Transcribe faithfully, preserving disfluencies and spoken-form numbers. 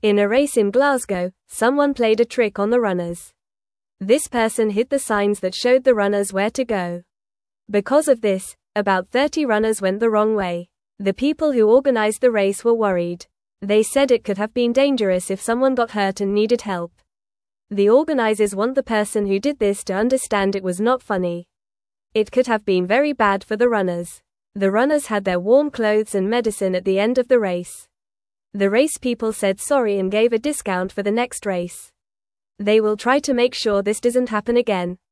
In a race in Glasgow, someone played a trick on the runners. This person hid the signs that showed the runners where to go. Because of this, about thirty runners went the wrong way. The people who organized the race were worried. They said it could have been dangerous if someone got hurt and needed help. The organizers want the person who did this to understand it was not funny. It could have been very bad for the runners. The runners had their warm clothes and medicine at the end of the race. The race people said sorry and gave a discount for the next race. They will try to make sure this doesn't happen again.